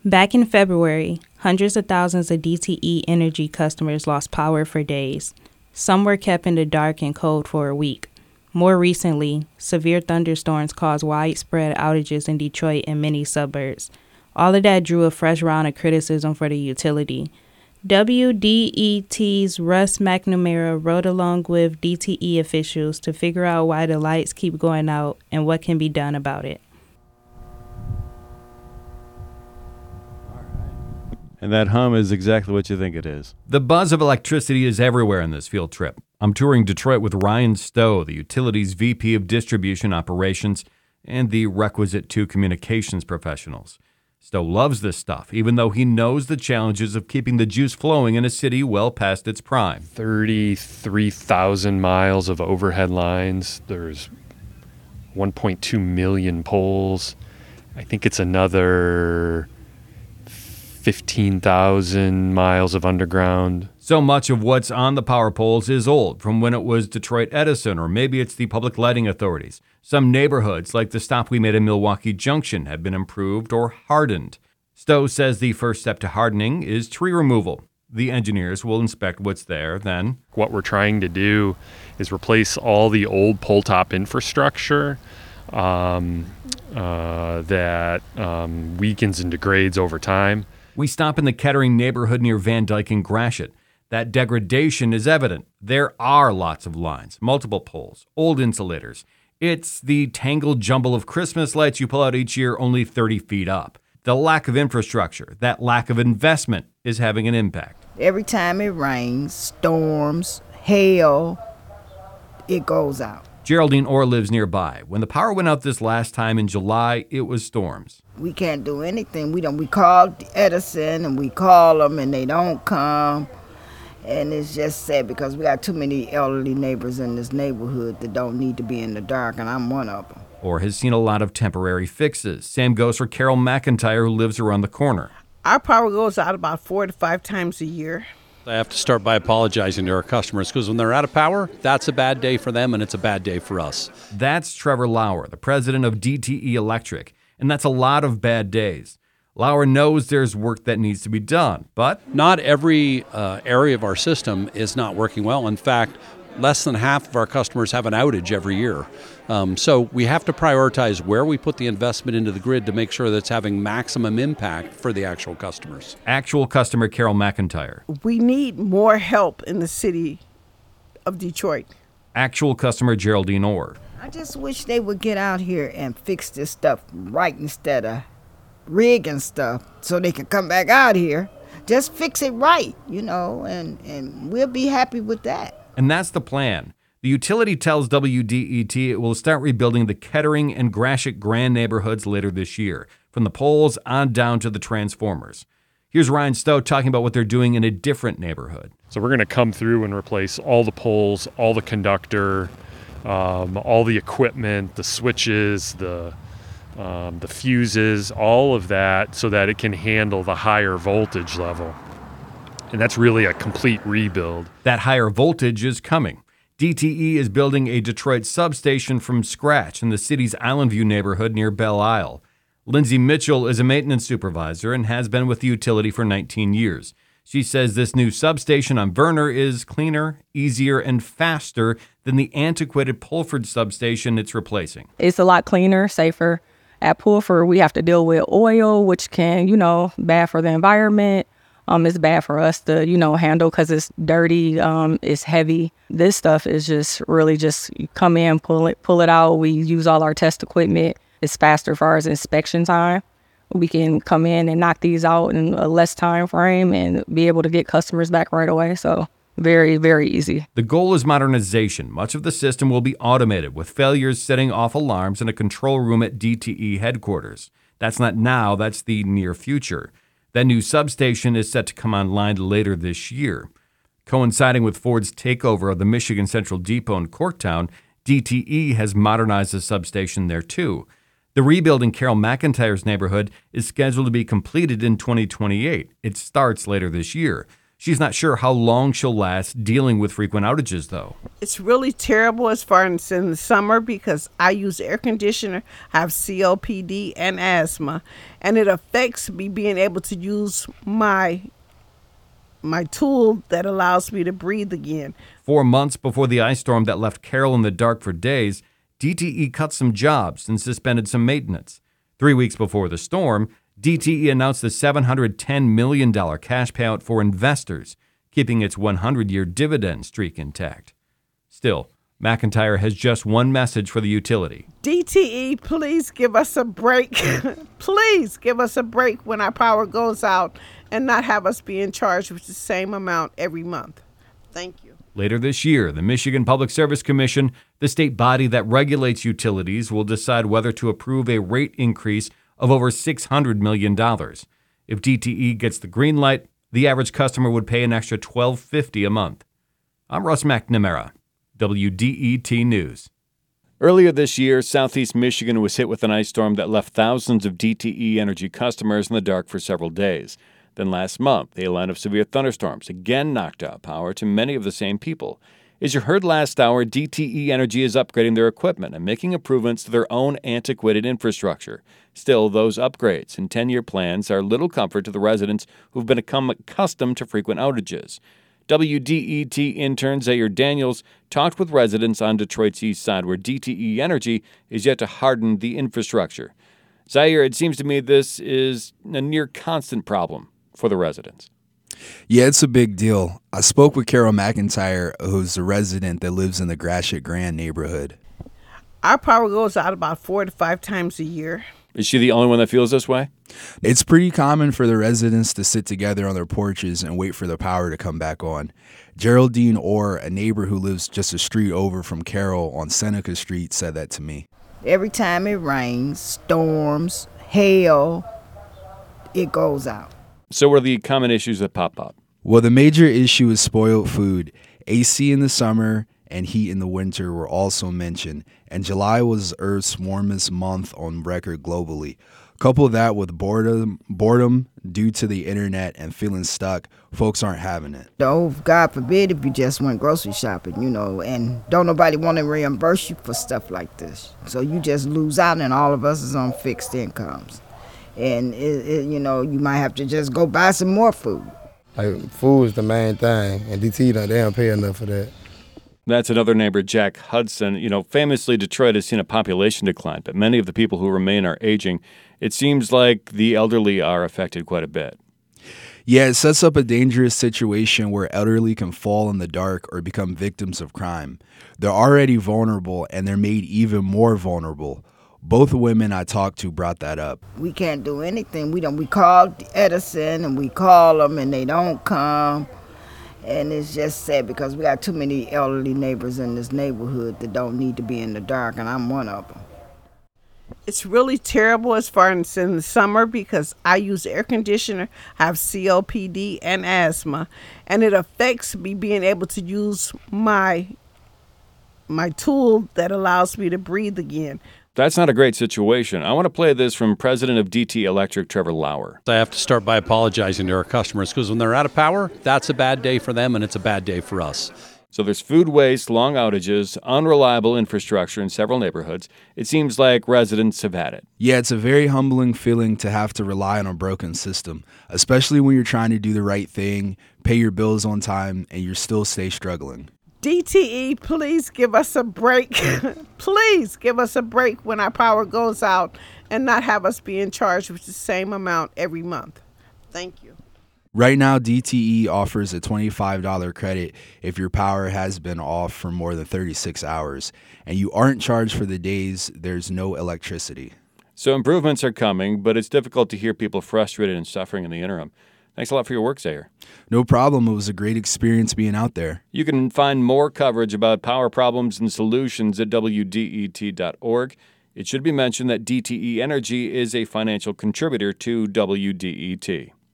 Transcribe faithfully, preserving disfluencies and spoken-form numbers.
Back in February, hundreds of thousands of D T E Energy customers lost power for days. Some were kept in the dark and cold for a week. More recently, severe thunderstorms caused widespread outages in Detroit and many suburbs. All of that drew a fresh round of criticism for the utility. W D E T's Russ McNamara rode along with D T E officials to figure out why the lights keep going out and what can be done about it. And that hum is exactly what you think it is. The buzz of electricity is everywhere in this field trip. I'm touring Detroit with Ryan Stowe, the utility's V P of Distribution Operations, and the requisite two communications professionals. Stowe loves this stuff, even though he knows the challenges of keeping the juice flowing in a city well past its prime. thirty-three thousand miles of overhead lines. There's one point two million poles. I think it's another fifteen thousand miles of underground. So much of what's on the power poles is old, from when it was Detroit Edison, or maybe it's the public lighting authorities. Some neighborhoods, like the stop we made in Milwaukee Junction, have been improved or hardened. Stowe says the first step to hardening is tree removal. The engineers will inspect what's there, then what we're trying to do is replace all the old pole top infrastructure um, uh, that um, weakens and degrades over time. We stop in the Kettering neighborhood near Van Dyke and Gratiot. That degradation is evident. There are lots of lines, multiple poles, old insulators. It's the tangled jumble of Christmas lights you pull out each year only thirty feet up. The lack of infrastructure, that lack of investment, is having an impact. Every time it rains, storms, hail, it goes out. Geraldine Orr lives nearby. When the power went out this last time in July, it was storms. We can't do anything. We don't. We called Edison and we call them and they don't come. And it's just sad because we got too many elderly neighbors in this neighborhood that don't need to be in the dark, and I'm one of them. Orr has seen a lot of temporary fixes. Same goes for Carol McIntyre, who lives around the corner. Our power goes out about four to five times a year. I have to start by apologizing to our customers because when they're out of power, that's a bad day for them and it's a bad day for us. That's Trevor Lauer, the president of D T E Electric, and that's a lot of bad days. Lauer knows there's work that needs to be done, but not every uh, area of our system is not working well. In fact, less than half of our customers have an outage every year. Um, so we have to prioritize where we put the investment into the grid to make sure that it's having maximum impact for the actual customers. Actual customer Carol McIntyre. We need more help in the city of Detroit. Actual customer Geraldine Orr. I just wish they would get out here and fix this stuff right instead of rigging stuff so they can come back out here. Just fix it right, you know, and, and we'll be happy with that. And that's the plan. The utility tells W D E T it will start rebuilding the Kettering and Gratiot Grand neighborhoods later this year, from the poles on down to the transformers. Here's Ryan Stowe talking about what they're doing in a different neighborhood. So we're going to come through and replace all the poles, all the conductor, um, all the equipment, the switches, the um, the fuses, all of that, so that it can handle the higher voltage level. And that's really a complete rebuild. That higher voltage is coming. D T E is building a Detroit substation from scratch in the city's Islandview neighborhood near Belle Isle. Lindsay Mitchell is a maintenance supervisor and has been with the utility for nineteen years. She says this new substation on Verner is cleaner, easier, and faster than the antiquated Pulford substation it's replacing. It's a lot cleaner, safer. At Pulford, we have to deal with oil, which can, you know, bad for the environment. Um, it's bad for us to, you know, handle because it's dirty, um, it's heavy. This stuff is just really just you come in, pull it, pull it out. We use all our test equipment. It's faster for our inspection time. We can come in and knock these out in a less time frame and be able to get customers back right away. So very, very easy. The goal is modernization. Much of the system will be automated, with failures setting off alarms in a control room at D T E headquarters. That's not now, that's the near future. That new substation is set to come online later this year. Coinciding with Ford's takeover of the Michigan Central Depot in Corktown, D T E has modernized the substation there too. The rebuild in Carol McIntyre's neighborhood is scheduled to be completed in twenty twenty-eight. It starts later this year. She's not sure how long she'll last dealing with frequent outages, though. It's really terrible as far as in the summer because I use air conditioner, I have C O P D and asthma, and it affects me being able to use my my tool that allows me to breathe again. Four months before the ice storm that left Carroll in the dark for days, D T E cut some jobs and suspended some maintenance. Three weeks before the storm, D T E announced the seven hundred ten million dollars cash payout for investors, keeping its hundred-year dividend streak intact. Still, McIntyre has just one message for the utility. D T E, please give us a break. Please give us a break when our power goes out and not have us being charged with the same amount every month. Thank you. Later this year, the Michigan Public Service Commission, the state body that regulates utilities, will decide whether to approve a rate increase of over six hundred million dollars. If D T E gets the green light, the average customer would pay an extra twelve fifty dollars a month. I'm Russ McNamara, W D E T News. Earlier this year, southeast Michigan was hit with an ice storm that left thousands of D T E Energy customers in the dark for several days. Then last month, a line of severe thunderstorms again knocked out power to many of the same people. As you heard last hour, D T E Energy is upgrading their equipment and making improvements to their own antiquated infrastructure. Still, those upgrades and ten-year plans are little comfort to the residents who've become accustomed to frequent outages. W D E T intern Zaire Daniels talked with residents on Detroit's east side where D T E Energy is yet to harden the infrastructure. Zaire, it seems to me this is a near constant problem for the residents. Yeah, it's a big deal. I spoke with Carol McIntyre, who's a resident that lives in the Gratiot Grand neighborhood. Our power goes out about four to five times a year. Is she the only one that feels this way? It's pretty common for the residents to sit together on their porches and wait for the power to come back on. Geraldine Orr, a neighbor who lives just a street over from Carol on Seneca Street, said that to me. Every time it rains, storms, hail, it goes out. So what are the common issues that pop up? Well, the major issue is spoiled food. A C in the summer and heat in the winter were also mentioned, and July was Earth's warmest month on record globally. Couple that with boredom, boredom due to the internet and feeling stuck, folks aren't having it. Oh, God forbid if you just went grocery shopping, you know, and don't nobody want to reimburse you for stuff like this. So you just lose out, and all of us is on fixed incomes. And, it, it, you know, you might have to just go buy some more food. Like, food is the main thing, and D T, they don't pay enough for that. That's another neighbor, Jack Hudson. You know, famously, Detroit has seen a population decline, but many of the people who remain are aging. It seems like the elderly are affected quite a bit. Yeah, it sets up a dangerous situation where elderly can fall in the dark or become victims of crime. They're already vulnerable, and they're made even more vulnerable. Both women I talked to brought that up. We can't do anything. We don't. We call Edison and we call them and they don't come. And it's just sad because we got too many elderly neighbors in this neighborhood that don't need to be in the dark, and I'm one of them. It's really terrible as far as in the summer because I use air conditioner, I have C O P D and asthma, and it affects me being able to use my my tool that allows me to breathe again. That's not a great situation. I want to play this from President of D T Electric, Trevor Lauer. I have to start by apologizing to our customers because when they're out of power, that's a bad day for them and it's a bad day for us. So there's food waste, long outages, unreliable infrastructure in several neighborhoods. It seems like residents have had it. Yeah, it's a very humbling feeling to have to rely on a broken system, especially when you're trying to do the right thing, pay your bills on time, and you still stay struggling. D T E, please give us a break. Please give us a break when our power goes out and not have us being charged with the same amount every month. Thank you. Right now, D T E offers a twenty-five dollars credit if your power has been off for more than thirty-six hours, and you aren't charged for the days there's no electricity. So improvements are coming, but it's difficult to hear people frustrated and suffering in the interim. Thanks a lot for your work, Zaire. No problem. It was a great experience being out there. You can find more coverage about power problems and solutions at W D E T dot org. It should be mentioned that D T E Energy is a financial contributor to W D E T.